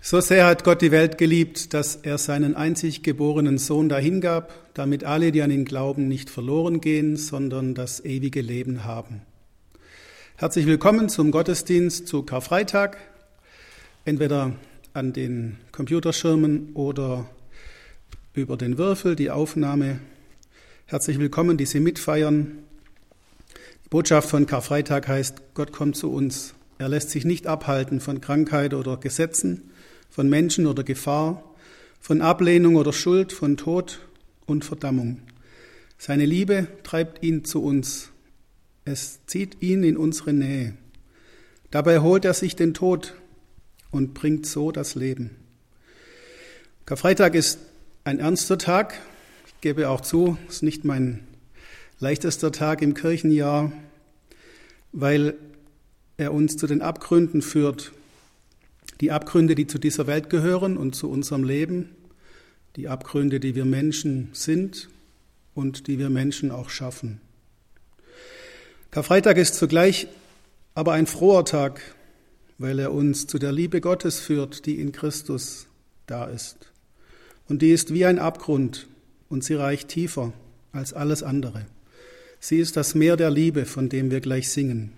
So sehr hat Gott die Welt geliebt, dass er seinen einzig geborenen Sohn dahingab, damit alle, die an ihn glauben, nicht verloren gehen, sondern das ewige Leben haben. Herzlich willkommen zum Gottesdienst zu Karfreitag, entweder an den Computerschirmen oder über den Würfel, die Aufnahme. Herzlich willkommen, die Sie mitfeiern. Die Botschaft von Karfreitag heißt, Gott kommt zu uns. Er lässt sich nicht abhalten von Krankheit oder Gesetzen, von Menschen oder Gefahr, von Ablehnung oder Schuld, von Tod und Verdammung. Seine Liebe treibt ihn zu uns. Es zieht ihn in unsere Nähe. Dabei holt er sich den Tod und bringt so das Leben. Karfreitag ist ein ernster Tag. Ich gebe auch zu, es ist nicht mein leichtester Tag im Kirchenjahr, weil er uns zu den Abgründen führt. Die Abgründe, die zu dieser Welt gehören und zu unserem Leben. Die Abgründe, die wir Menschen sind und die wir Menschen auch schaffen. Karfreitag ist zugleich aber ein froher Tag, weil er uns zu der Liebe Gottes führt, die in Christus da ist. Und die ist wie ein Abgrund und sie reicht tiefer als alles andere. Sie ist das Meer der Liebe, von dem wir gleich singen.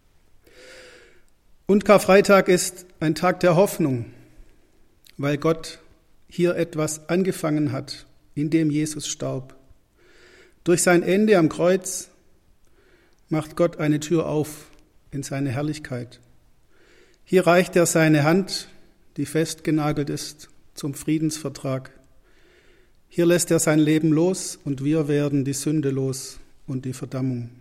Und Karfreitag ist ein Tag der Hoffnung, weil Gott hier etwas angefangen hat, indem Jesus starb. Durch sein Ende am Kreuz macht Gott eine Tür auf in seine Herrlichkeit. Hier reicht er seine Hand, die festgenagelt ist, zum Friedensvertrag. Hier lässt er sein Leben los und wir werden die Sünde los und die Verdammung.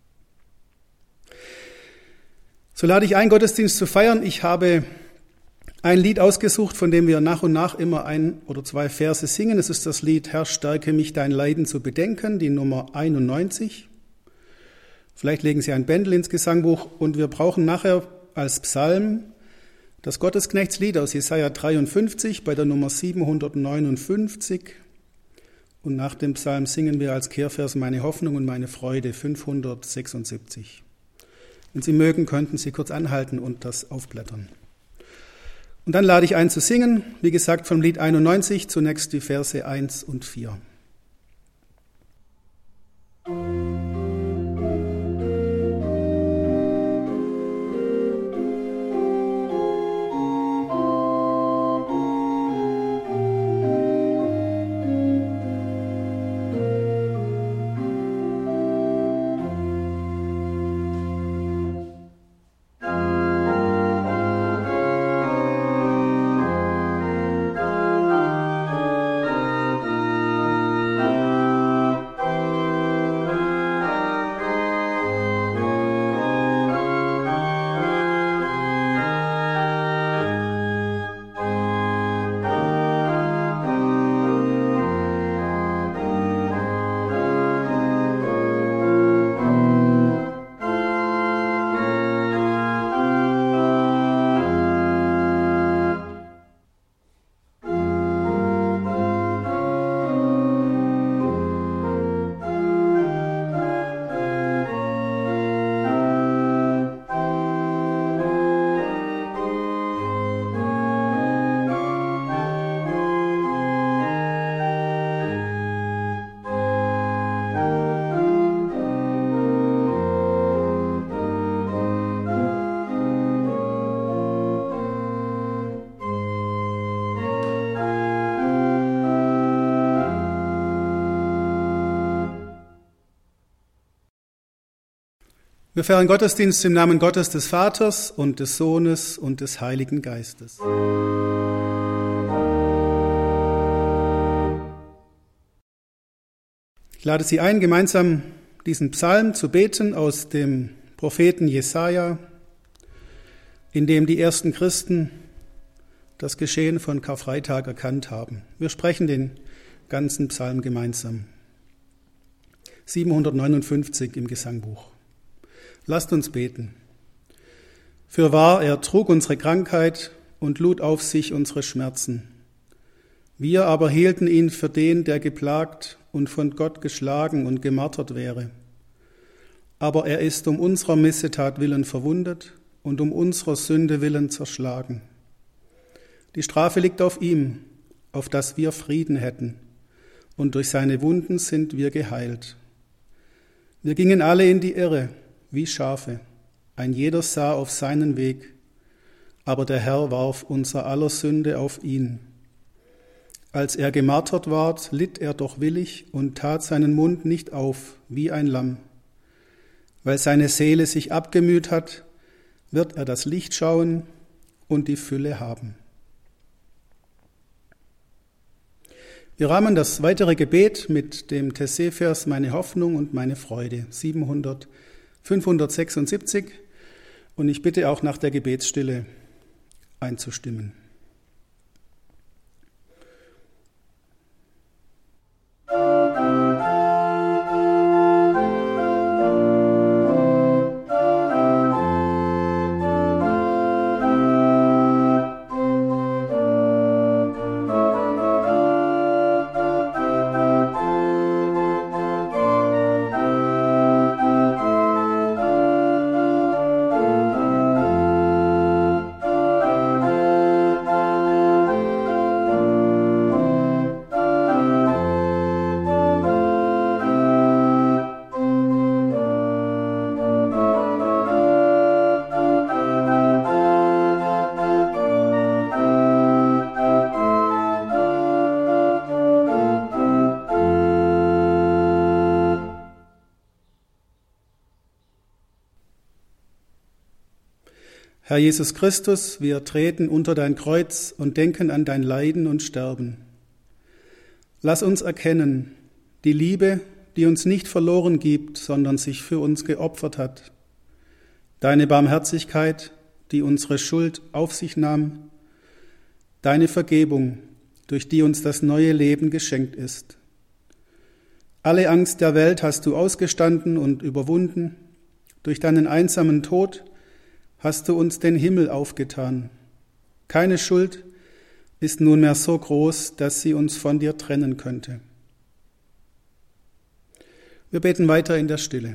So lade ich ein, Gottesdienst zu feiern. Ich habe ein Lied ausgesucht, von dem wir nach und nach immer ein oder zwei Verse singen. Es ist das Lied Herr, stärke mich, dein Leiden zu bedenken, die Nummer 91. Vielleicht legen Sie ein Bändel ins Gesangbuch und wir brauchen nachher als Psalm das Gottesknechtslied aus Jesaja 53 bei der Nummer 759. Und nach dem Psalm singen wir als Kehrvers meine Hoffnung und meine Freude 576. Wenn Sie mögen, könnten Sie kurz anhalten und das aufblättern. Und dann lade ich ein zu singen, wie gesagt, vom Lied 91, zunächst die Verse 1 und 4. Wir feiern Gottesdienst im Namen Gottes des Vaters und des Sohnes und des Heiligen Geistes. Ich lade Sie ein, gemeinsam diesen Psalm zu beten aus dem Propheten Jesaja, in dem die ersten Christen das Geschehen von Karfreitag erkannt haben. Wir sprechen den ganzen Psalm gemeinsam. 759 im Gesangbuch. Lasst uns beten. Fürwahr, er trug unsere Krankheit und lud auf sich unsere Schmerzen. Wir aber hielten ihn für den, der geplagt und von Gott geschlagen und gemartert wäre. Aber er ist um unserer Missetat willen verwundet und um unserer Sünde willen zerschlagen. Die Strafe liegt auf ihm, auf dass wir Frieden hätten, und durch seine Wunden sind wir geheilt. Wir gingen alle in die Irre, wie Schafe, ein jeder sah auf seinen Weg, aber der Herr warf unser aller Sünde auf ihn. Als er gemartert ward, litt er doch willig und tat seinen Mund nicht auf, wie ein Lamm. Weil seine Seele sich abgemüht hat, wird er das Licht schauen und die Fülle haben. Wir rahmen das weitere Gebet mit dem Tessé-Vers Meine Hoffnung und meine Freude, 576, und ich bitte auch nach der Gebetsstille einzustimmen. Herr Jesus Christus, wir treten unter dein Kreuz und denken an dein Leiden und Sterben. Lass uns erkennen, die Liebe, die uns nicht verloren gibt, sondern sich für uns geopfert hat. Deine Barmherzigkeit, die unsere Schuld auf sich nahm. Deine Vergebung, durch die uns das neue Leben geschenkt ist. Alle Angst der Welt hast du ausgestanden und überwunden. Durch deinen einsamen Tod hast du uns den Himmel aufgetan. Keine Schuld ist nunmehr so groß, dass sie uns von dir trennen könnte. Wir beten weiter in der Stille.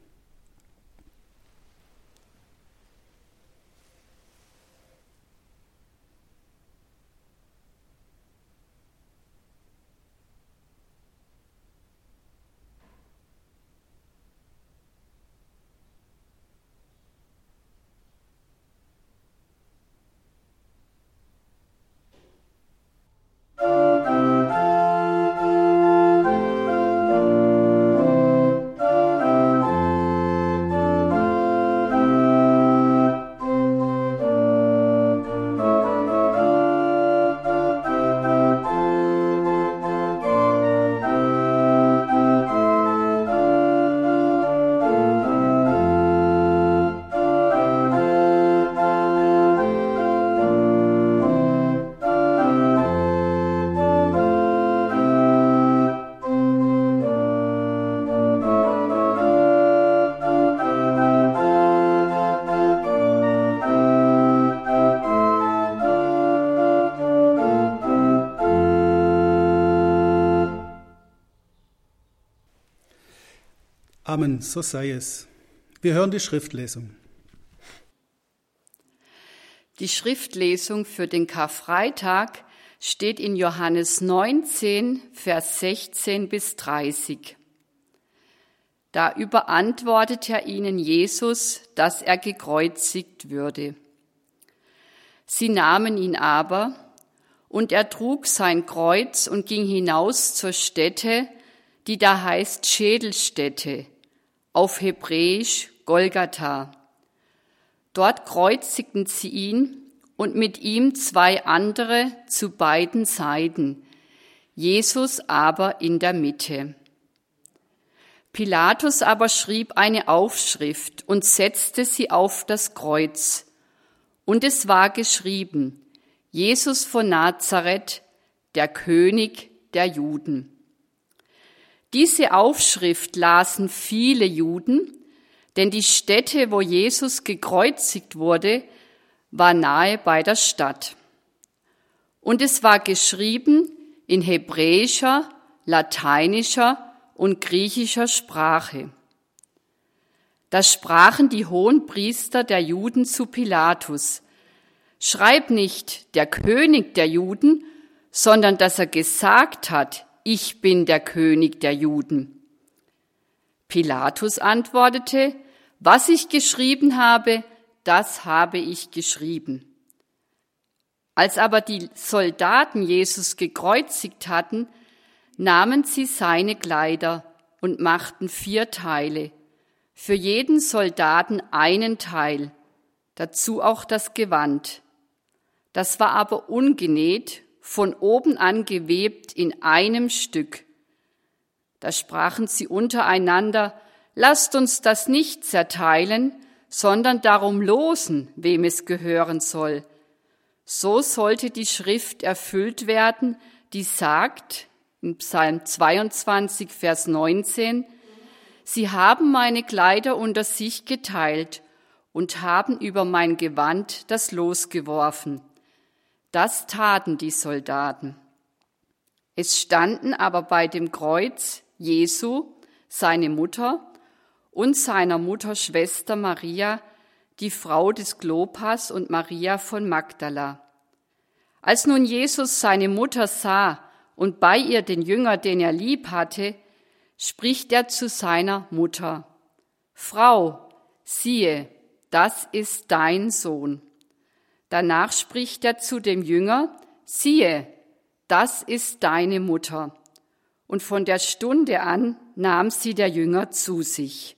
Amen, so sei es. Wir hören die Schriftlesung. Die Schriftlesung für den Karfreitag steht in Johannes 19, Vers 16 bis 30. Da überantwortet er ihnen Jesus, dass er gekreuzigt würde. Sie nahmen ihn aber, und er trug sein Kreuz und ging hinaus zur Stätte, die da heißt Schädelstätte, auf Hebräisch Golgatha. Dort kreuzigten sie ihn und mit ihm 2 andere zu beiden Seiten, Jesus aber in der Mitte. Pilatus aber schrieb eine Aufschrift und setzte sie auf das Kreuz. Und es war geschrieben: Jesus von Nazareth, der König der Juden. Diese Aufschrift lasen viele Juden, denn die Stätte, wo Jesus gekreuzigt wurde, war nahe bei der Stadt. Und es war geschrieben in hebräischer, lateinischer und griechischer Sprache. Da sprachen die Hohenpriester der Juden zu Pilatus: schreib nicht der König der Juden, sondern dass er gesagt hat, ich bin der König der Juden. Pilatus antwortete, was ich geschrieben habe, das habe ich geschrieben. Als aber die Soldaten Jesus gekreuzigt hatten, nahmen sie seine Kleider und machten 4 Teile, für jeden Soldaten einen Teil, dazu auch das Gewand. Das war aber ungenäht, von oben an gewebt in einem Stück. Da sprachen sie untereinander, lasst uns das nicht zerteilen, sondern darum losen, wem es gehören soll. So sollte die Schrift erfüllt werden, die sagt, in Psalm 22, Vers 19, sie haben meine Kleider unter sich geteilt und haben über mein Gewand das Los geworfen. Das taten die Soldaten. Es standen aber bei dem Kreuz Jesu, seine Mutter und seiner Mutter Schwester Maria, die Frau des Klopas und Maria von Magdala. Als nun Jesus seine Mutter sah und bei ihr den Jünger, den er lieb hatte, spricht er zu seiner Mutter, Frau, siehe, das ist dein Sohn. Danach spricht er zu dem Jünger, siehe, das ist deine Mutter. Und von der Stunde an nahm sie der Jünger zu sich.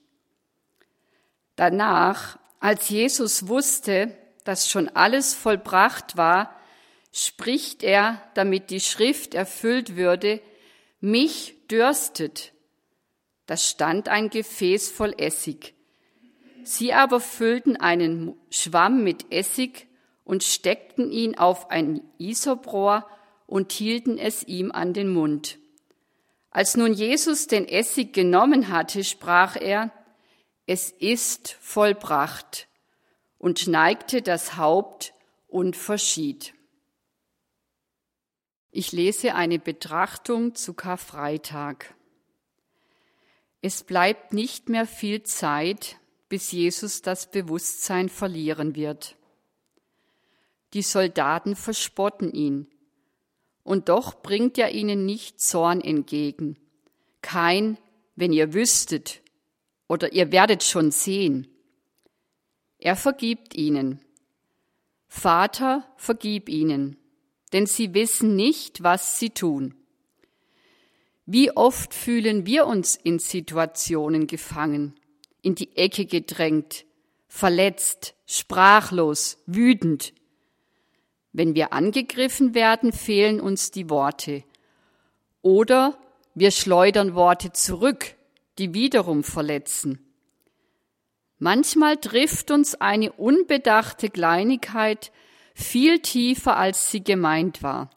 Danach, als Jesus wusste, dass schon alles vollbracht war, spricht er, damit die Schrift erfüllt würde, mich dürstet. Da stand ein Gefäß voll Essig. Sie aber füllten einen Schwamm mit Essig und steckten ihn auf ein Isoprohr und hielten es ihm an den Mund. Als nun Jesus den Essig genommen hatte, sprach er, es ist vollbracht, und neigte das Haupt und verschied. Ich lese eine Betrachtung zu Karfreitag. Es bleibt nicht mehr viel Zeit, bis Jesus das Bewusstsein verlieren wird. Die Soldaten verspotten ihn, und doch bringt er ihnen nicht Zorn entgegen. Kein, wenn ihr wüsstet, oder ihr werdet schon sehen. Er vergibt ihnen. Vater, vergib ihnen, denn sie wissen nicht, was sie tun. Wie oft fühlen wir uns in Situationen gefangen, in die Ecke gedrängt, verletzt, sprachlos, wütend. Wenn wir angegriffen werden, fehlen uns die Worte. Oder wir schleudern Worte zurück, die wiederum verletzen. Manchmal trifft uns eine unbedachte Kleinigkeit viel tiefer, als sie gemeint war.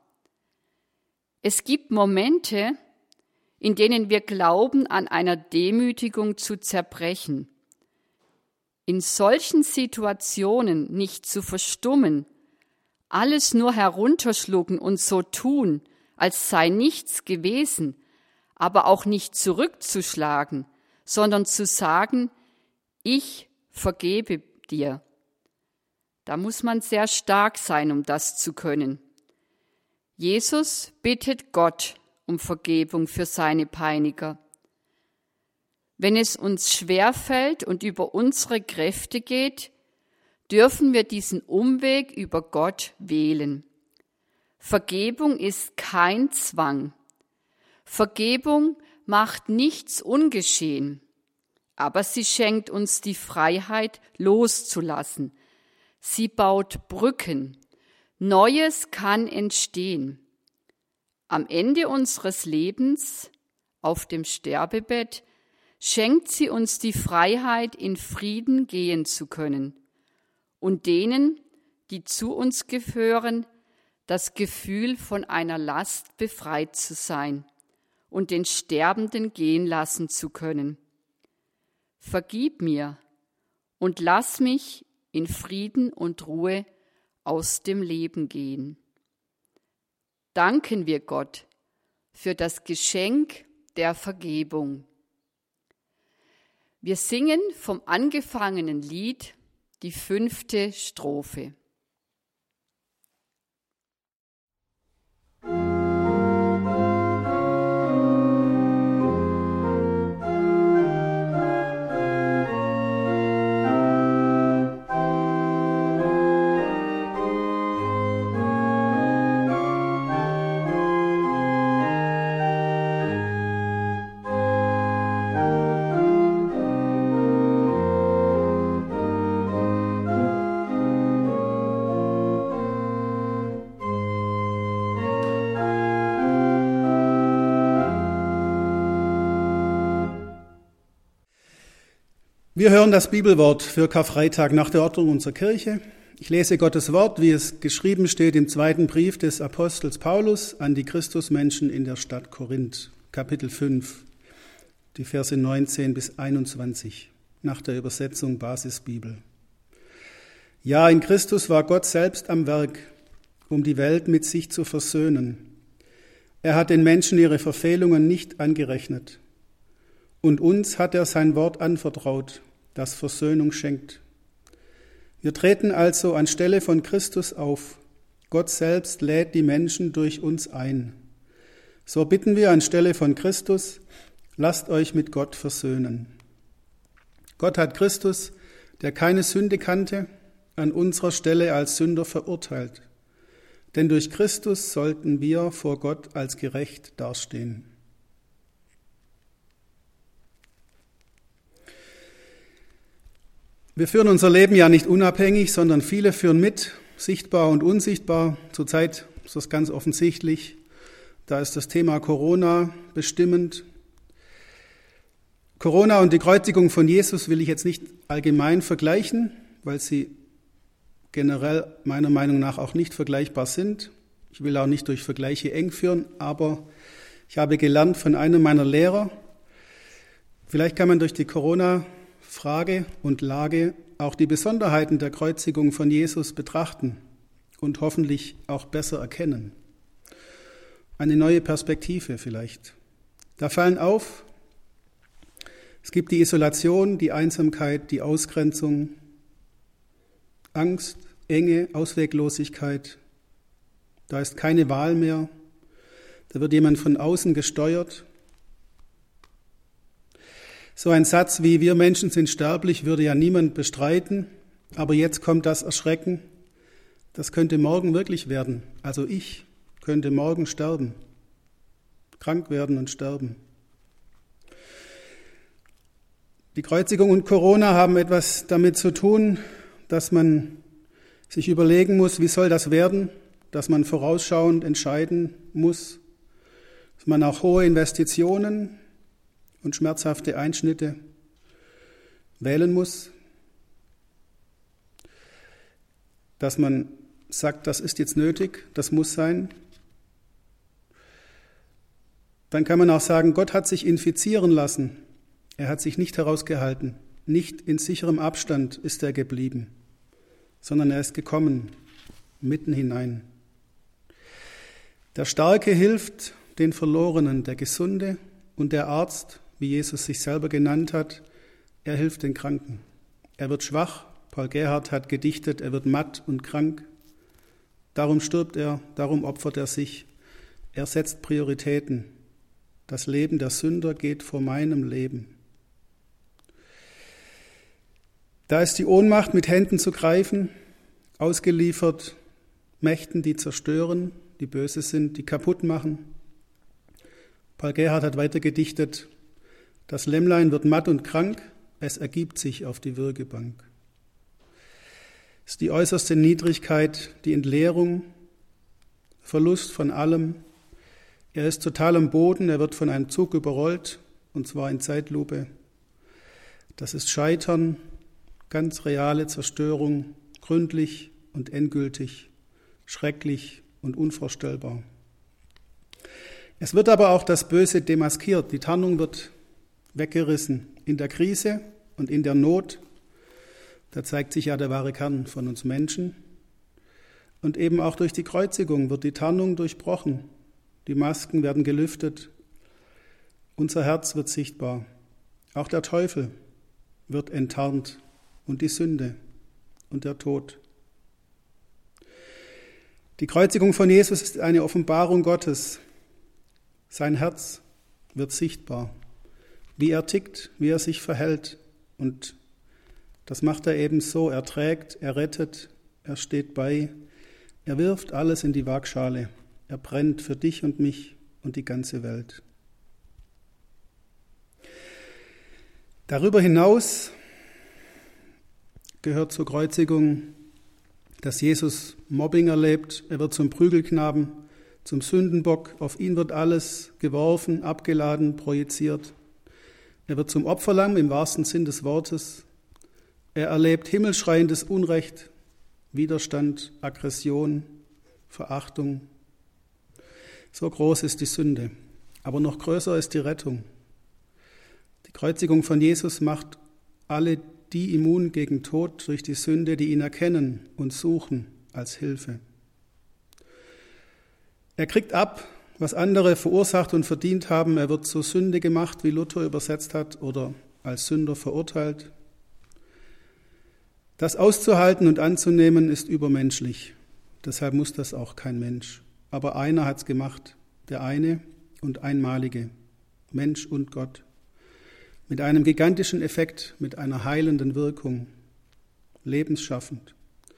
Es gibt Momente, in denen wir glauben, an einer Demütigung zu zerbrechen. In solchen Situationen nicht zu verstummen, alles nur herunterschlucken und so tun, als sei nichts gewesen, aber auch nicht zurückzuschlagen, sondern zu sagen, ich vergebe dir. Da muss man sehr stark sein, um das zu können. Jesus bittet Gott um Vergebung für seine Peiniger. Wenn es uns schwerfällt und über unsere Kräfte geht, dürfen wir diesen Umweg über Gott wählen. Vergebung ist kein Zwang. Vergebung macht nichts ungeschehen, aber sie schenkt uns die Freiheit, loszulassen. Sie baut Brücken. Neues kann entstehen. Am Ende unseres Lebens, auf dem Sterbebett, schenkt sie uns die Freiheit, in Frieden gehen zu können und denen, die zu uns gehören, das Gefühl von einer Last befreit zu sein und den Sterbenden gehen lassen zu können. Vergib mir und lass mich in Frieden und Ruhe aus dem Leben gehen. Danken wir Gott für das Geschenk der Vergebung. Wir singen vom angefangenen Lied die 5. Strophe. Wir hören das Bibelwort für Karfreitag nach der Ordnung unserer Kirche. Ich lese Gottes Wort, wie es geschrieben steht im zweiten Brief des Apostels Paulus an die Christusmenschen in der Stadt Korinth, Kapitel 5, die Verse 19 bis 21, nach der Übersetzung Basisbibel. Ja, in Christus war Gott selbst am Werk, um die Welt mit sich zu versöhnen. Er hat den Menschen ihre Verfehlungen nicht angerechnet. Und uns hat er sein Wort anvertraut, das Versöhnung schenkt. Wir treten also anstelle von Christus auf. Gott selbst lädt die Menschen durch uns ein. So bitten wir anstelle von Christus, lasst euch mit Gott versöhnen. Gott hat Christus, der keine Sünde kannte, an unserer Stelle als Sünder verurteilt. Denn durch Christus sollten wir vor Gott als gerecht dastehen. Wir führen unser Leben ja nicht unabhängig, sondern viele führen mit, sichtbar und unsichtbar. Zurzeit ist das ganz offensichtlich. Da ist das Thema Corona bestimmend. Corona und die Kreuzigung von Jesus will ich jetzt nicht allgemein vergleichen, weil sie generell meiner Meinung nach auch nicht vergleichbar sind. Ich will auch nicht durch Vergleiche eng führen, aber ich habe gelernt von einem meiner Lehrer, vielleicht kann man durch die Corona-Frage und Lage auch die Besonderheiten der Kreuzigung von Jesus betrachten und hoffentlich auch besser erkennen. Eine neue Perspektive vielleicht. Da fallen auf, es gibt die Isolation, die Einsamkeit, die Ausgrenzung, Angst, Enge, Ausweglosigkeit. Da ist keine Wahl mehr. Da wird jemand von außen gesteuert. So ein Satz wie wir Menschen sind sterblich würde ja niemand bestreiten, aber jetzt kommt das Erschrecken. Das könnte morgen wirklich werden. Also ich könnte morgen sterben, krank werden und sterben. Die Kreuzigung und Corona haben etwas damit zu tun, dass man sich überlegen muss, wie soll das werden, dass man vorausschauend entscheiden muss, dass man auch hohe Investitionen und schmerzhafte Einschnitte wählen muss, dass man sagt, das ist jetzt nötig, das muss sein. Dann kann man auch sagen, Gott hat sich infizieren lassen, er hat sich nicht herausgehalten, nicht in sicherem Abstand ist er geblieben, sondern er ist gekommen, mitten hinein. Der Starke hilft den Verlorenen, der Gesunde und der Arzt, wie Jesus sich selber genannt hat, er hilft den Kranken. Er wird schwach, Paul Gerhardt hat gedichtet, er wird matt und krank. Darum stirbt er, darum opfert er sich. Er setzt Prioritäten. Das Leben der Sünder geht vor meinem Leben. Da ist die Ohnmacht mit Händen zu greifen, ausgeliefert Mächten, die zerstören, die böse sind, die kaputt machen. Paul Gerhardt hat weiter gedichtet, das Lämmlein wird matt und krank, es ergibt sich auf die Würgebank. Es ist die äußerste Niedrigkeit, die Entleerung, Verlust von allem. Er ist total am Boden, er wird von einem Zug überrollt, und zwar in Zeitlupe. Das ist Scheitern, ganz reale Zerstörung, gründlich und endgültig, schrecklich und unvorstellbar. Es wird aber auch das Böse demaskiert, die Tarnung wird weggerissen in der Krise und in der Not. Da zeigt sich ja der wahre Kern von uns Menschen. Und eben auch durch die Kreuzigung wird die Tarnung durchbrochen, die Masken werden gelüftet, unser Herz wird sichtbar, auch der Teufel wird enttarnt und die Sünde und der Tod. Die Kreuzigung von Jesus ist eine Offenbarung Gottes. Sein Herz wird sichtbar, wie er tickt, wie er sich verhält. Und das macht er eben so. Er trägt, er rettet, er steht bei, er wirft alles in die Waagschale. Er brennt für dich und mich und die ganze Welt. Darüber hinaus gehört zur Kreuzigung, dass Jesus Mobbing erlebt. Er wird zum Prügelknaben, zum Sündenbock. Auf ihn wird alles geworfen, abgeladen, projiziert. Er wird zum Opferlamm im wahrsten Sinn des Wortes. Er erlebt himmelschreiendes Unrecht, Widerstand, Aggression, Verachtung. So groß ist die Sünde, aber noch größer ist die Rettung. Die Kreuzigung von Jesus macht alle die immun gegen Tod durch die Sünde, die ihn erkennen und suchen als Hilfe. Er kriegt ab, was andere verursacht und verdient haben. Er wird zur Sünde gemacht, wie Luther übersetzt hat, oder als Sünder verurteilt. Das auszuhalten und anzunehmen ist übermenschlich. Deshalb muss das auch kein Mensch. Aber einer hat es gemacht, der eine und einmalige, Mensch und Gott. Mit einem gigantischen Effekt, mit einer heilenden Wirkung, lebensschaffend.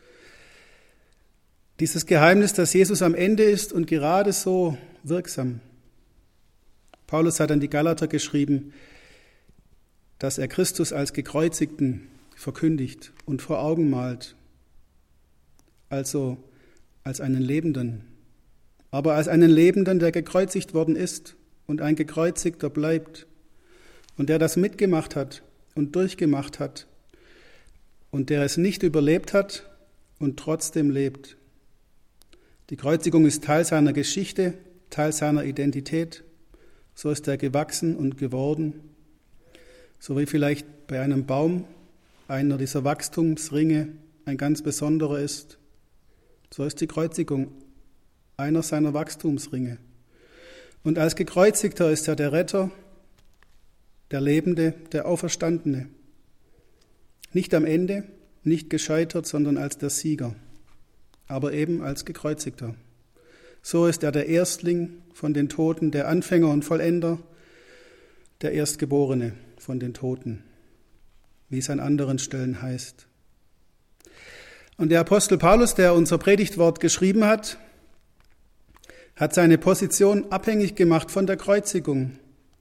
Dieses Geheimnis, dass Jesus am Ende ist und gerade so wirksam. Paulus hat an die Galater geschrieben, dass er Christus als Gekreuzigten verkündigt und vor Augen malt, also als einen Lebenden, aber als einen Lebenden, der gekreuzigt worden ist und ein Gekreuzigter bleibt und der das mitgemacht hat und durchgemacht hat und der es nicht überlebt hat und trotzdem lebt. Die Kreuzigung ist Teil seiner Geschichte, Teil seiner Identität. So ist er gewachsen und geworden. So wie vielleicht bei einem Baum einer dieser Wachstumsringe ein ganz besonderer ist. So ist die Kreuzigung einer seiner Wachstumsringe. Und als Gekreuzigter ist er der Retter, der Lebende, der Auferstandene. Nicht am Ende, nicht gescheitert, sondern als der Sieger, aber eben als Gekreuzigter. So ist er der Erstling von den Toten, der Anfänger und Vollender, der Erstgeborene von den Toten, wie es an anderen Stellen heißt. Und der Apostel Paulus, der unser Predigtwort geschrieben hat seine Position abhängig gemacht von der Kreuzigung.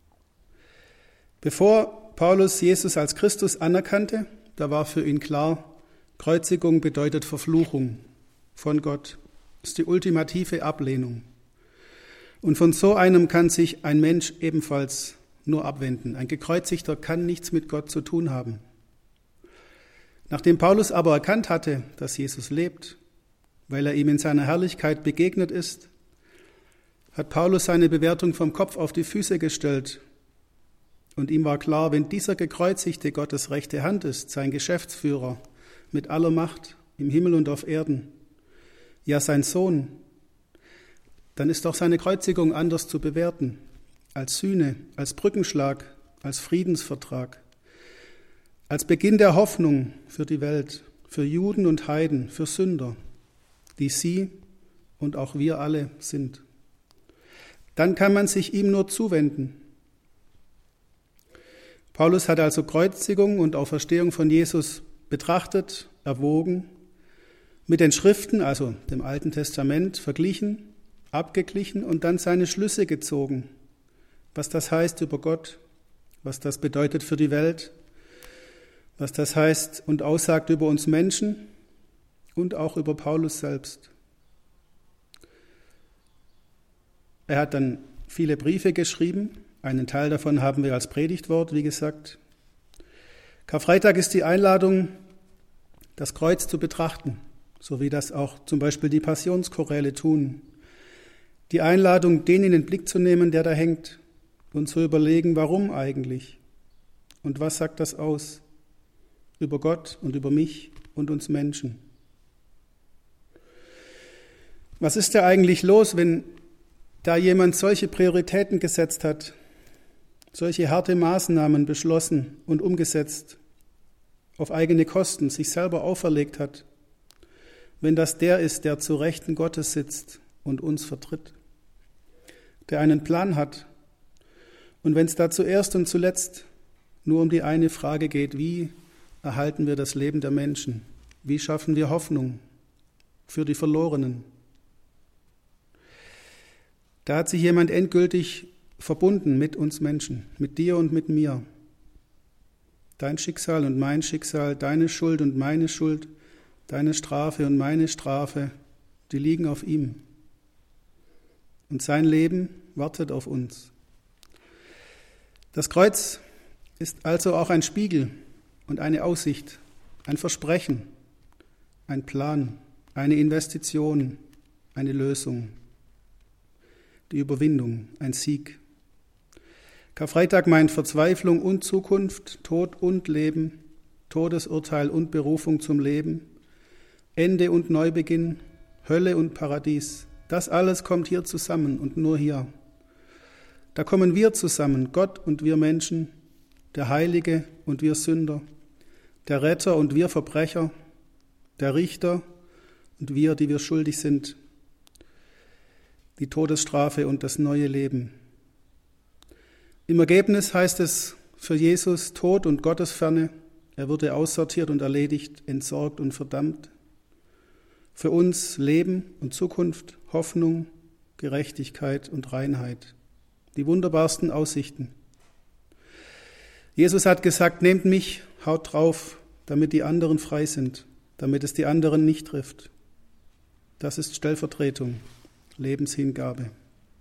Bevor Paulus Jesus als Christus anerkannte, da war für ihn klar, Kreuzigung bedeutet Verfluchung von Gott. Das ist die ultimative Ablehnung. Und von so einem kann sich ein Mensch ebenfalls nur abwenden. Ein Gekreuzigter kann nichts mit Gott zu tun haben. Nachdem Paulus aber erkannt hatte, dass Jesus lebt, weil er ihm in seiner Herrlichkeit begegnet ist, hat Paulus seine Bewertung vom Kopf auf die Füße gestellt. Und ihm war klar, wenn dieser Gekreuzigte Gottes rechte Hand ist, sein Geschäftsführer mit aller Macht im Himmel und auf Erden, ja sein Sohn, dann ist doch seine Kreuzigung anders zu bewerten, als Sühne, als Brückenschlag, als Friedensvertrag, als Beginn der Hoffnung für die Welt, für Juden und Heiden, für Sünder, die sie und auch wir alle sind. Dann kann man sich ihm nur zuwenden. Paulus hat also Kreuzigung und Auferstehung von Jesus betrachtet, erwogen, mit den Schriften, also dem Alten Testament, verglichen, abgeglichen und dann seine Schlüsse gezogen, was das heißt über Gott, was das bedeutet für die Welt, was das heißt und aussagt über uns Menschen und auch über Paulus selbst. Er hat dann viele Briefe geschrieben, einen Teil davon haben wir als Predigtwort, wie gesagt. Karfreitag ist die Einladung, das Kreuz zu betrachten, so wie das auch zum Beispiel die Passionschoräle tun. Die Einladung, den in den Blick zu nehmen, der da hängt, und zu überlegen, warum eigentlich und was sagt das aus über Gott und über mich und uns Menschen. Was ist da eigentlich los, wenn da jemand solche Prioritäten gesetzt hat, solche harte Maßnahmen beschlossen und umgesetzt, auf eigene Kosten sich selber auferlegt hat, wenn das der ist, der zu Rechten Gottes sitzt und uns vertritt, der einen Plan hat, und wenn es da zuerst und zuletzt nur um die eine Frage geht, wie erhalten wir das Leben der Menschen, wie schaffen wir Hoffnung für die Verlorenen. Da hat sich jemand endgültig verbunden mit uns Menschen, mit dir und mit mir. Dein Schicksal und mein Schicksal, deine Schuld und meine Schuld, deine Strafe und meine Strafe, die liegen auf ihm. Und sein Leben wartet auf uns. Das Kreuz ist also auch ein Spiegel und eine Aussicht ein Versprechen, ein Plan, eine Investition, eine Lösung, die Überwindung, ein Sieg. Karfreitag meint Verzweiflung und Zukunft, Tod und Leben, Todesurteil und Berufung zum Leben, Ende und Neubeginn, Hölle und Paradies. Das alles kommt hier zusammen und nur hier. Da kommen wir zusammen, Gott und wir Menschen, der Heilige und wir Sünder, der Retter und wir Verbrecher, der Richter und wir, die wir schuldig sind, die Todesstrafe und das neue Leben. Im Ergebnis heißt es für Jesus Tod und Gottesferne. Er wurde aussortiert und erledigt, entsorgt und verdammt. Für uns Leben und Zukunft, Hoffnung, Gerechtigkeit und Reinheit. Die wunderbarsten Aussichten. Jesus hat gesagt, nehmt mich, haut drauf, damit die anderen frei sind, damit es die anderen nicht trifft. Das ist Stellvertretung, Lebenshingabe.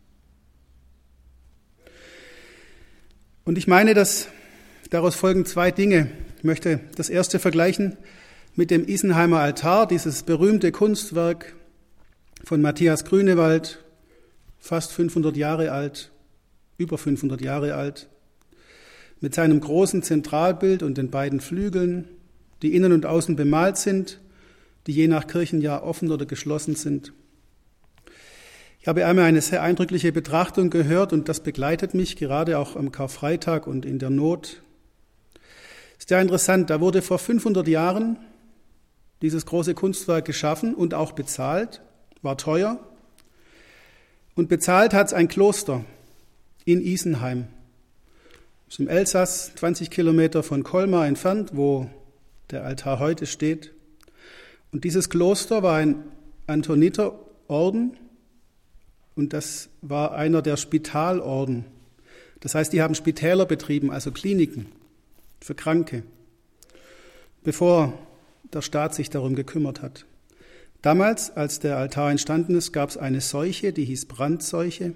Und ich meine, dass daraus folgen zwei Dinge. Ich möchte das erste vergleichen mit dem Isenheimer Altar, dieses berühmte Kunstwerk von Matthias Grünewald, fast 500 Jahre alt, über 500 Jahre alt, mit seinem großen Zentralbild und den beiden Flügeln, die innen und außen bemalt sind, die je nach Kirchenjahr offen oder geschlossen sind. Ich habe einmal eine sehr eindrückliche Betrachtung gehört und das begleitet mich gerade auch am Karfreitag und in der Not. Ist ja interessant, da wurde vor 500 Jahren dieses große Kunstwerk geschaffen und auch bezahlt, war teuer. Und bezahlt hat es ein Kloster in Isenheim. Das ist im Elsass, 20 Kilometer von Colmar entfernt, wo der Altar heute steht. Und dieses Kloster war ein Antoniterorden und das war einer der Spitalorden. Das heißt, die haben Spitäler betrieben, also Kliniken für Kranke, bevor der Staat sich darum gekümmert hat. Damals, als der Altar entstanden ist, gab es eine Seuche, die hieß Brandseuche.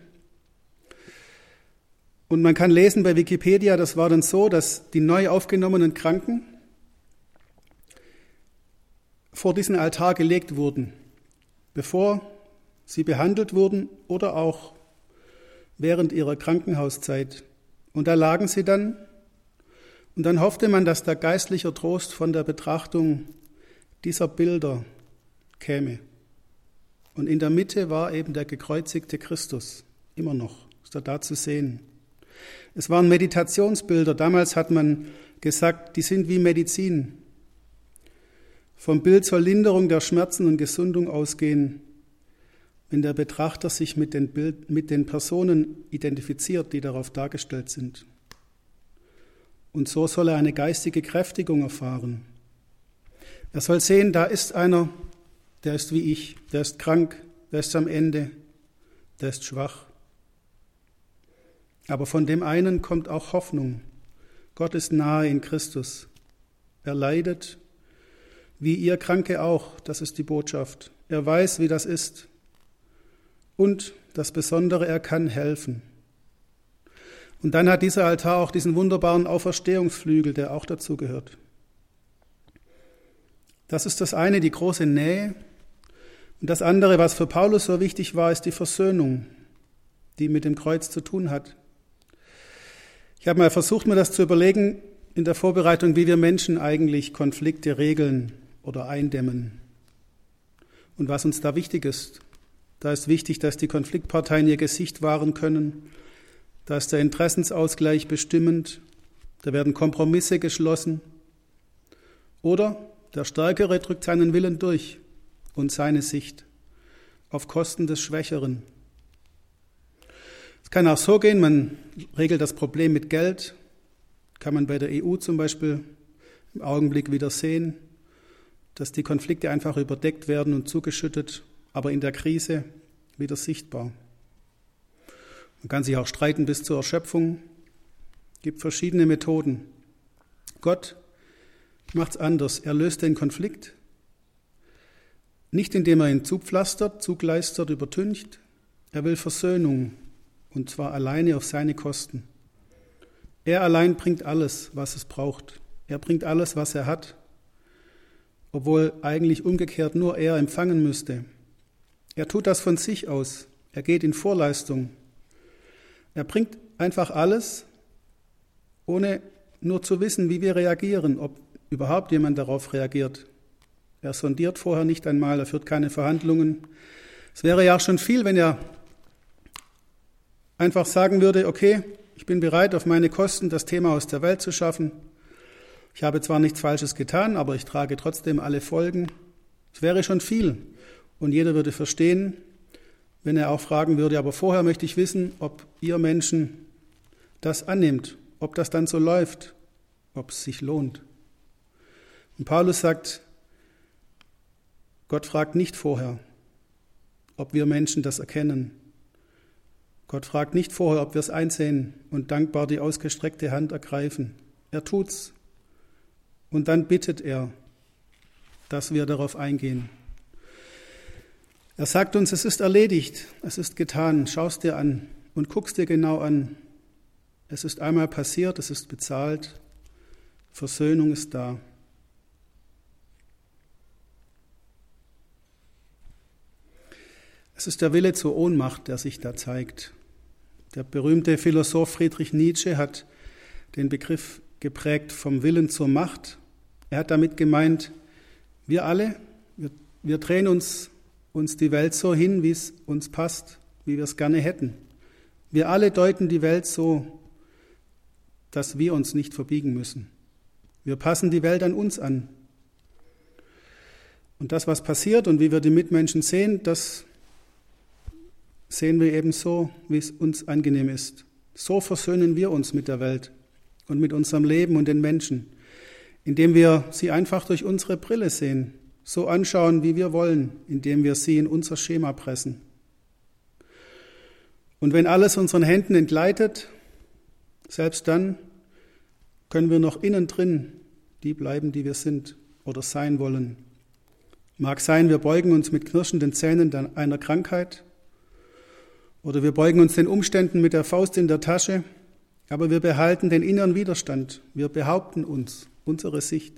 Und man kann lesen bei Wikipedia, das war dann so, dass die neu aufgenommenen Kranken vor diesen Altar gelegt wurden, bevor sie behandelt wurden oder auch während ihrer Krankenhauszeit. Und da lagen sie dann und dann hoffte man, dass der geistliche Trost von der Betrachtung dieser Bilder käme. Und in der Mitte war eben der gekreuzigte Christus, immer noch, ist er da zu sehen. Es waren Meditationsbilder, damals hat man gesagt, die sind wie Medizin. Vom Bild zur Linderung der Schmerzen und Gesundung ausgehen, wenn der Betrachter sich mit den Personen identifiziert, die darauf dargestellt sind. Und so soll er eine geistige Kräftigung erfahren. Er soll sehen, da ist einer, der ist wie ich, der ist krank, der ist am Ende, der ist schwach. Aber von dem einen kommt auch Hoffnung. Gott ist nahe in Christus. Er leidet, wie ihr Kranke auch, das ist die Botschaft. Er weiß, wie das ist. Und das Besondere, er kann helfen. Und dann hat dieser Altar auch diesen wunderbaren Auferstehungsflügel, der auch dazu gehört. Das ist das eine, die große Nähe. Und das andere, was für Paulus so wichtig war, ist die Versöhnung, die mit dem Kreuz zu tun hat. Ich habe mal versucht, mir das zu überlegen in der Vorbereitung, wie wir Menschen eigentlich Konflikte regeln oder eindämmen und was uns da wichtig ist. Da ist wichtig, dass die Konfliktparteien ihr Gesicht wahren können. Da ist der Interessensausgleich bestimmend. Da werden Kompromisse geschlossen. Oder der Stärkere drückt seinen Willen durch und seine Sicht auf Kosten des Schwächeren. Es kann auch so gehen, man regelt das Problem mit Geld. Kann man bei der EU zum Beispiel im Augenblick wieder sehen, dass die Konflikte einfach überdeckt werden und zugeschüttet, aber in der Krise wieder sichtbar. Man kann sich auch streiten bis zur Erschöpfung. Es gibt verschiedene Methoden. Gott macht es anders. Er löst den Konflikt, nicht indem er ihn zupflastert, zugleistert, übertüncht. Er will Versöhnung, und zwar alleine auf seine Kosten. Er allein bringt alles, was es braucht. Er bringt alles, was er hat. obwohl eigentlich umgekehrt nur er empfangen müsste. Er tut das von sich aus. Er geht in Vorleistung. Er bringt einfach alles, ohne nur zu wissen, wie wir reagieren, ob überhaupt jemand darauf reagiert. Er sondiert vorher nicht einmal, er führt keine Verhandlungen. Es wäre ja auch schon viel, wenn er einfach sagen würde, okay, ich bin bereit, auf meine Kosten das Thema aus der Welt zu schaffen. Ich habe zwar nichts Falsches getan, aber ich trage trotzdem alle Folgen. Es wäre schon viel. Und jeder würde verstehen, wenn er auch fragen würde, aber vorher möchte ich wissen, ob ihr Menschen das annimmt, ob das dann so läuft, ob es sich lohnt. Und Paulus sagt, Gott fragt nicht vorher, ob wir Menschen das erkennen. Gott fragt nicht vorher, ob wir es einsehen und dankbar die ausgestreckte Hand ergreifen. Er tut's. Und dann bittet er, dass wir darauf eingehen. Er sagt uns, es ist erledigt, es ist getan, schau es dir an und guck's dir genau an. Es ist einmal passiert, es ist bezahlt, Versöhnung ist da. Es ist der Wille zur Ohnmacht, der sich da zeigt. Der berühmte Philosoph Friedrich Nietzsche hat den Begriff geprägt vom Willen zur Macht. Er hat damit gemeint, wir alle, wir drehen uns die Welt so hin, wie es uns passt, wie wir es gerne hätten. Wir alle deuten die Welt so, dass wir uns nicht verbiegen müssen. Wir passen die Welt an uns an. Und das, was passiert und wie wir die Mitmenschen sehen, das sehen wir eben so, wie es uns angenehm ist. So versöhnen wir uns mit der Welt und mit unserem Leben und den Menschen, indem wir sie einfach durch unsere Brille sehen, so anschauen, wie wir wollen, indem wir sie in unser Schema pressen. Und wenn alles unseren Händen entgleitet, selbst dann können wir noch innen drin die bleiben, die wir sind oder sein wollen. Mag sein, wir beugen uns mit knirschenden Zähnen einer Krankheit oder wir beugen uns den Umständen mit der Faust in der Tasche, aber wir behalten den inneren Widerstand. Wir behaupten uns, unsere Sicht.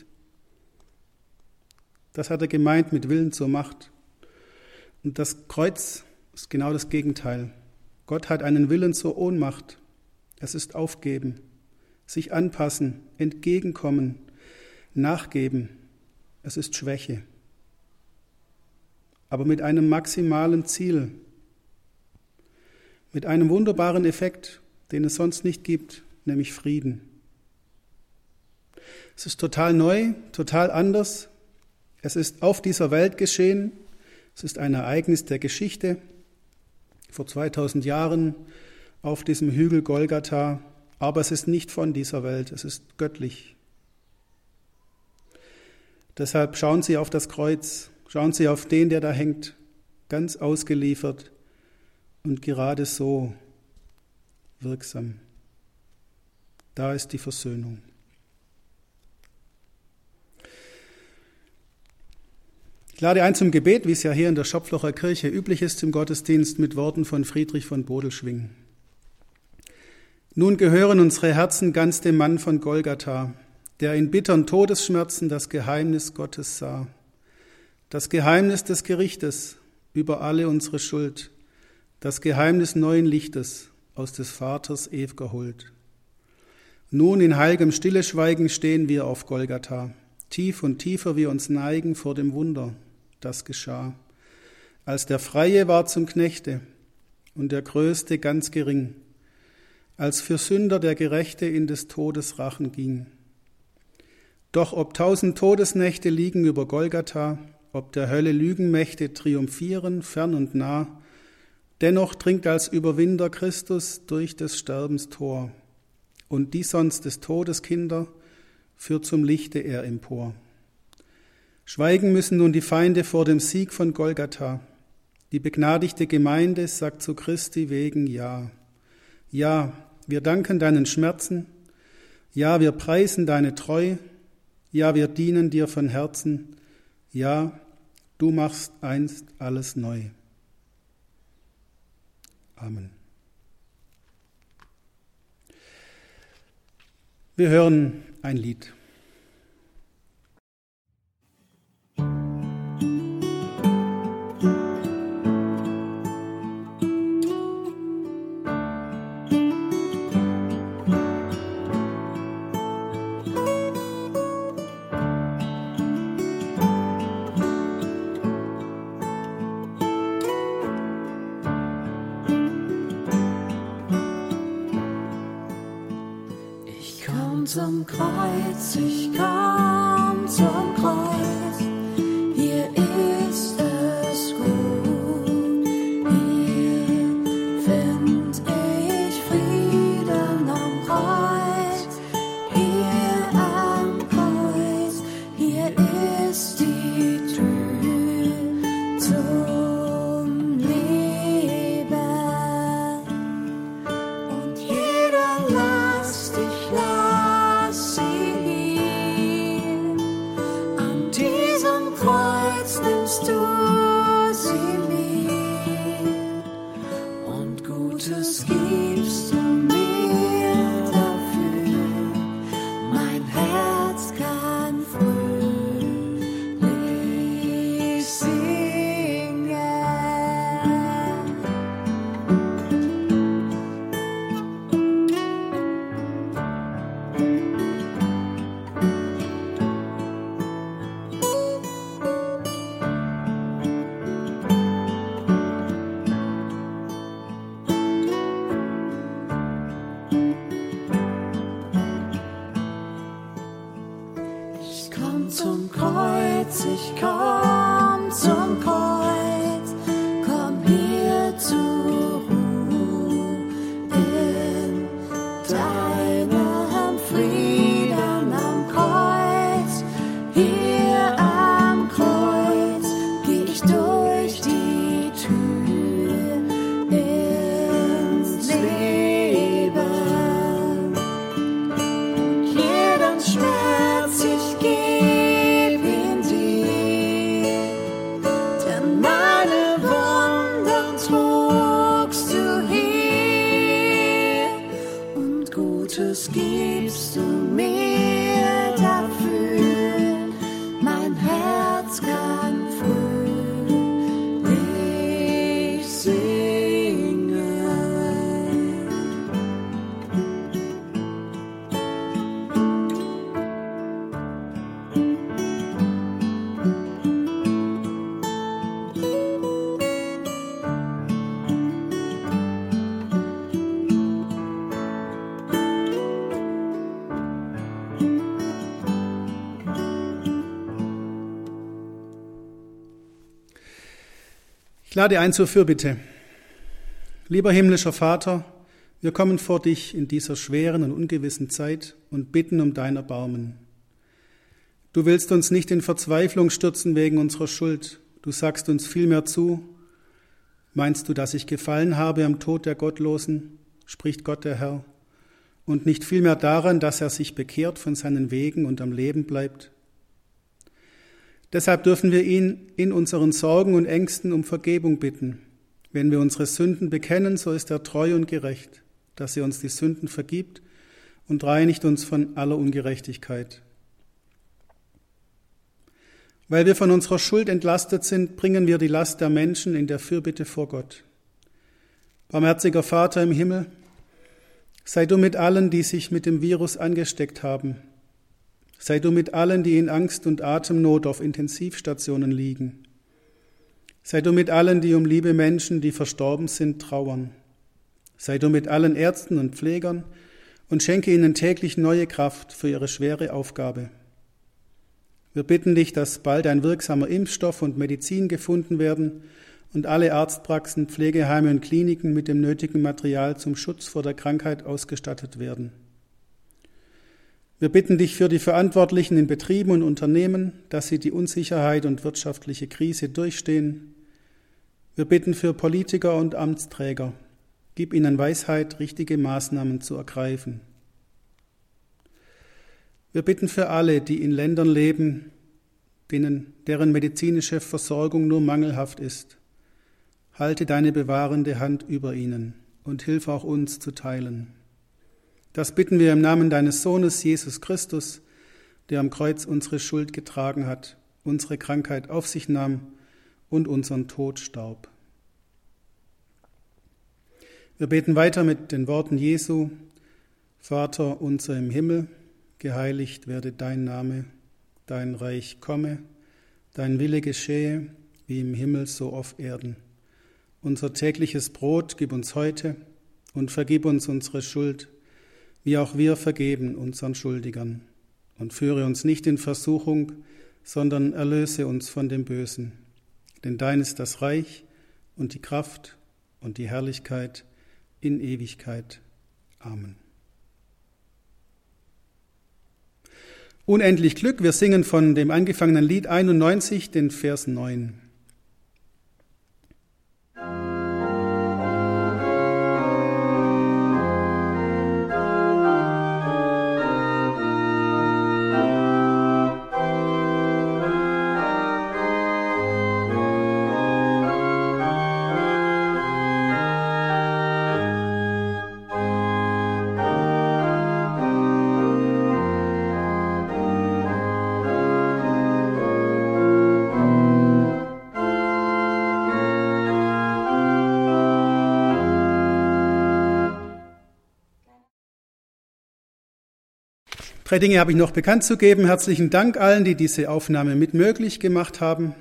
Das hat er gemeint mit Willen zur Macht. Und das Kreuz ist genau das Gegenteil. Gott hat einen Willen zur Ohnmacht. Es ist Aufgeben, sich anpassen, entgegenkommen, nachgeben. Es ist Schwäche. Aber mit einem maximalen Ziel, mit einem wunderbaren Effekt, den es sonst nicht gibt, nämlich Frieden. Es ist total neu, total anders. Es ist auf dieser Welt geschehen. Es ist ein Ereignis der Geschichte. Vor 2000 Jahren auf diesem Hügel Golgatha. Aber es ist nicht von dieser Welt, es ist göttlich. Deshalb schauen Sie auf das Kreuz, schauen Sie auf den, der da hängt, ganz ausgeliefert und gerade so wirksam. Da ist die Versöhnung. Ich lade ein zum Gebet, wie es ja hier in der Schopflocher Kirche üblich ist im Gottesdienst, mit Worten von Friedrich von Bodelschwingh. Nun gehören unsere Herzen ganz dem Mann von Golgatha, der in bittern Todesschmerzen das Geheimnis Gottes sah, das Geheimnis des Gerichtes über alle unsere Schuld, das Geheimnis neuen Lichtes aus des Vaters ewiger Huld. Nun in heiligem Stilleschweigen stehen wir auf Golgatha, tief und tiefer wir uns neigen vor dem Wunder, das geschah, als der Freie war zum Knechte und der Größte ganz gering, als für Sünder der Gerechte in des Todes Rachen ging. Doch ob 1000 Todesnächte liegen über Golgatha, ob der Hölle Lügenmächte triumphieren, fern und nah, dennoch dringt als Überwinder Christus durch des Sterbens Tor, und die sonst des Todes Kinder führt zum Lichte er empor. Schweigen müssen nun die Feinde vor dem Sieg von Golgatha. Die begnadigte Gemeinde sagt zu Christi wegen Ja. Ja, wir danken deinen Schmerzen. Ja, wir preisen deine Treu. Ja, wir dienen dir von Herzen. Ja, du machst einst alles neu. Amen. Wir hören ein Lied. zum Kreuz, ich komm zum Kreuz, hier ist es gut, hier find ich Frieden am Kreuz, hier ist die Tür zum Leben. Und jede Last, ich lass sie hier. An diesem Kreuz nimmst du sie mir. Und Gutes gibst du mir dafür. Mein Herz kann fröhlich singen. Ich komm zum Kreuz, ich komm zum Kreuz, komm hier zur Ruhe in deinem Frieden am Kreuz. Hier am Kreuz geh ich durch die Tür ins Leben. Jeden Schmerz, ich geb ihn dir, denn meine Wunden trugst du hier, und Gutes gibst du mir dafür, mein Herz kann fröhlich singen. Ich lade ein zur Fürbitte. Lieber himmlischer Vater, wir kommen vor dich in dieser schweren und ungewissen Zeit und bitten um dein Erbarmen. Du willst uns nicht in Verzweiflung stürzen wegen unserer Schuld. Du sagst uns vielmehr zu: Meinst du, dass ich gefallen habe am Tod der Gottlosen, spricht Gott der Herr, und nicht vielmehr daran, dass er sich bekehrt von seinen Wegen und am Leben bleibt? Deshalb dürfen wir ihn in unseren Sorgen und Ängsten um Vergebung bitten. Wenn wir unsere Sünden bekennen, so ist er treu und gerecht, dass er uns die Sünden vergibt und reinigt uns von aller Ungerechtigkeit. Weil wir von unserer Schuld entlastet sind, bringen wir die Last der Menschen in der Fürbitte vor Gott. Barmherziger Vater im Himmel, sei du mit allen, die sich mit dem Virus angesteckt haben. Sei du mit allen, die in Angst und Atemnot auf Intensivstationen liegen. Sei du mit allen, die um liebe Menschen, die verstorben sind, trauern. Sei du mit allen Ärzten und Pflegern und schenke ihnen täglich neue Kraft für ihre schwere Aufgabe. Wir bitten dich, dass bald ein wirksamer Impfstoff und Medizin gefunden werden und alle Arztpraxen, Pflegeheime und Kliniken mit dem nötigen Material zum Schutz vor der Krankheit ausgestattet werden. Wir bitten dich für die Verantwortlichen in Betrieben und Unternehmen, dass sie die Unsicherheit und wirtschaftliche Krise durchstehen. Wir bitten für Politiker und Amtsträger. Gib ihnen Weisheit, richtige Maßnahmen zu ergreifen. Wir bitten für alle, die in Ländern leben, deren medizinische Versorgung nur mangelhaft ist. Halte deine bewahrende Hand über ihnen und hilf auch uns zu teilen. Das bitten wir im Namen deines Sohnes Jesus Christus, der am Kreuz unsere Schuld getragen hat, unsere Krankheit auf sich nahm und unseren Tod starb. Wir beten weiter mit den Worten Jesu: Vater unser im Himmel, geheiligt werde dein Name, dein Reich komme, dein Wille geschehe, wie im Himmel so auf Erden. Unser tägliches Brot gib uns heute und vergib uns unsere Schuld, wie auch wir vergeben unseren Schuldigern. Und führe uns nicht in Versuchung, sondern erlöse uns von dem Bösen. Denn dein ist das Reich und die Kraft und die Herrlichkeit in Ewigkeit. Amen. Unendlich Glück, wir singen von dem angefangenen Lied 91, den Vers 9. Drei Dinge habe ich noch bekannt zu geben. Herzlichen Dank allen, die diese Aufnahme mit möglich gemacht haben.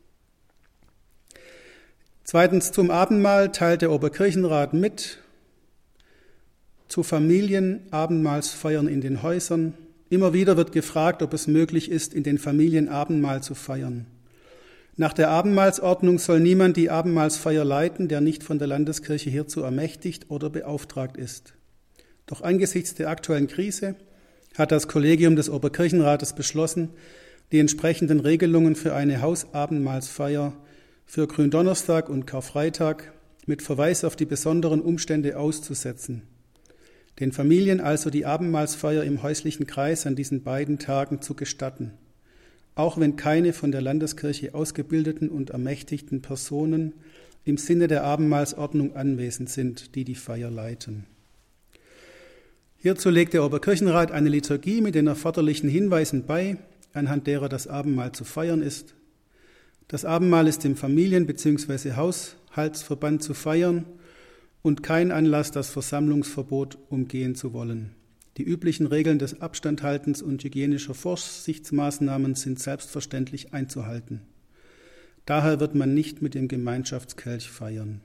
Zweitens, zum Abendmahl teilt der Oberkirchenrat mit. Zu Familien, Abendmahlsfeiern in den Häusern. Immer wieder wird gefragt, ob es möglich ist, in den Familien Abendmahl zu feiern. Nach der Abendmahlsordnung soll niemand die Abendmahlsfeier leiten, der nicht von der Landeskirche hierzu ermächtigt oder beauftragt ist. Doch angesichts der aktuellen Krise hat das Kollegium des Oberkirchenrates beschlossen, die entsprechenden Regelungen für eine Hausabendmahlsfeier für Gründonnerstag und Karfreitag mit Verweis auf die besonderen Umstände auszusetzen. Den Familien also die Abendmahlsfeier im häuslichen Kreis an diesen beiden Tagen zu gestatten, auch wenn keine von der Landeskirche ausgebildeten und ermächtigten Personen im Sinne der Abendmahlsordnung anwesend sind, die die Feier leiten. Hierzu legt der Oberkirchenrat eine Liturgie mit den erforderlichen Hinweisen bei, anhand derer das Abendmahl zu feiern ist. Das Abendmahl ist im Familien- bzw. Haushaltsverband zu feiern und kein Anlass, das Versammlungsverbot umgehen zu wollen. Die üblichen Regeln des Abstandhaltens und hygienischer Vorsichtsmaßnahmen sind selbstverständlich einzuhalten. Daher wird man nicht mit dem Gemeinschaftskelch feiern.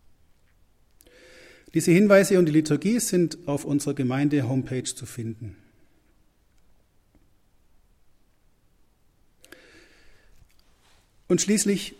Diese Hinweise und die Liturgie sind auf unserer Gemeinde-Homepage zu finden. Und schließlich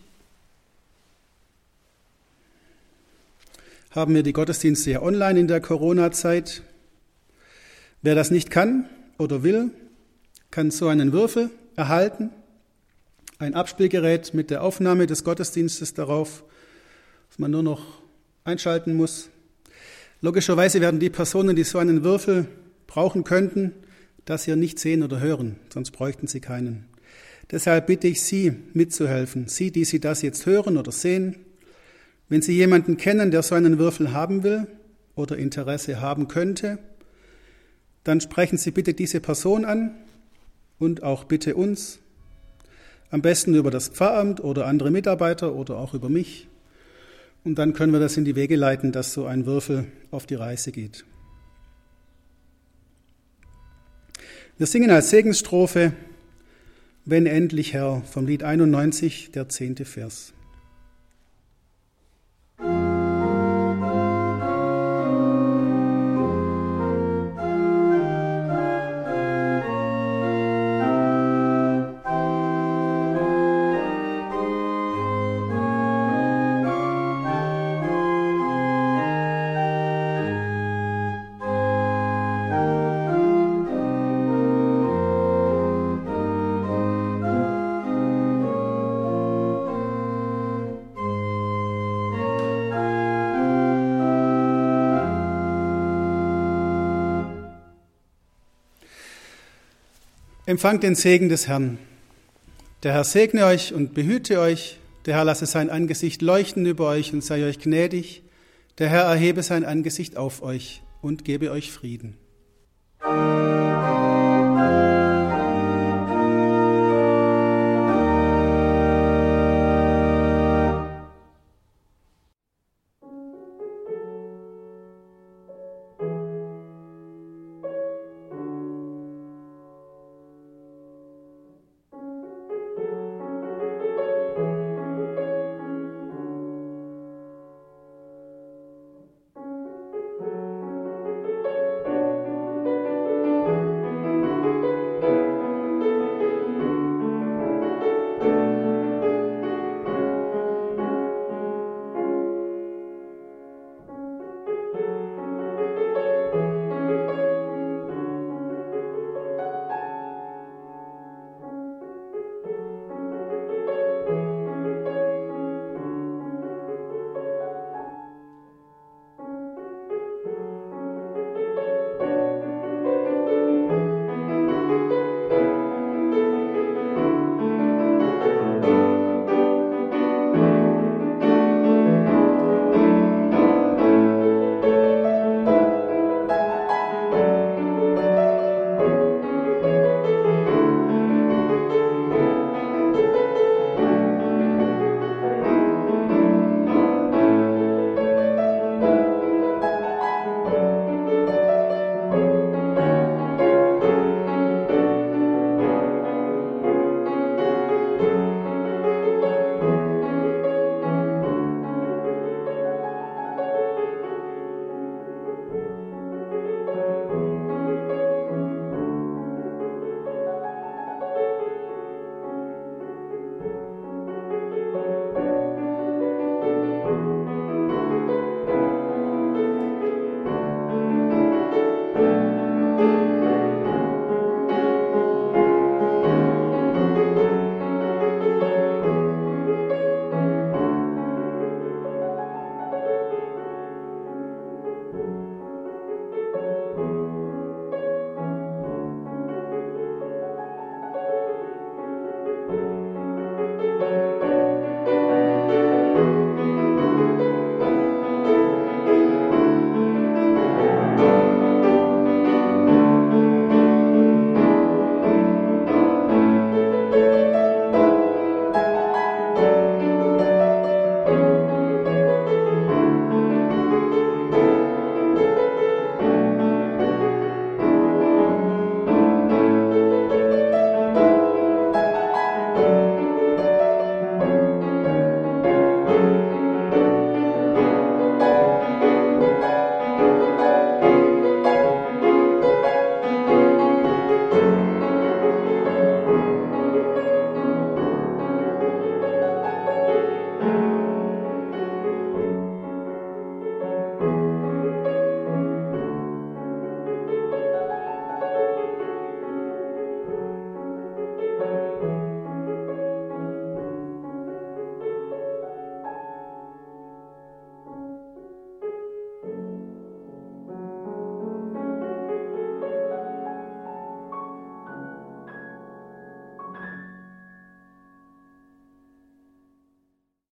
haben wir die Gottesdienste ja online in der Corona-Zeit. Wer das nicht kann oder will, kann so einen Würfel erhalten, ein Abspielgerät mit der Aufnahme des Gottesdienstes darauf, das man nur noch einschalten muss. Logischerweise werden die Personen, die so einen Würfel brauchen könnten, das hier nicht sehen oder hören, sonst bräuchten sie keinen. Deshalb bitte ich Sie, mitzuhelfen. Sie, die Sie das jetzt hören oder sehen. Wenn Sie jemanden kennen, der so einen Würfel haben will oder Interesse haben könnte, dann sprechen Sie bitte diese Person an und auch bitte uns. Am besten über das Pfarramt oder andere Mitarbeiter oder auch über mich. Und dann können wir das in die Wege leiten, dass so ein Würfel auf die Reise geht. Wir singen als Segensstrophe Wenn endlich Herr vom Lied 91, der 10. Vers. Empfangt den Segen des Herrn. Der Herr segne euch und behüte euch. Der Herr lasse sein Angesicht leuchten über euch und sei euch gnädig. Der Herr erhebe sein Angesicht auf euch und gebe euch Frieden.